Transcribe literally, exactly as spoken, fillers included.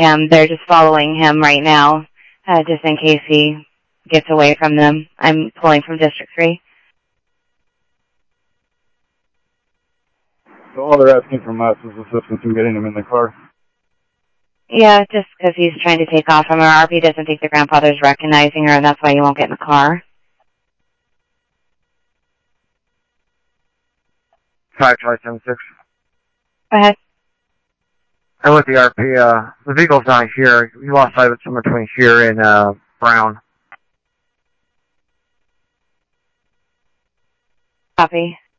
him. They're just following him right now, uh, just in case he gets away from them. I'm pulling from District three. So all they're asking from us is assistance in getting him in the car. Yeah, just because he's trying to take off from her. R P doesn't think the grandfather's recognizing her, and that's why he won't get in the car. five five seven six. Go ahead. I'm with the R P. Uh, the vehicle's not here. We lost sight of it somewhere between here and uh, Brown. Copy.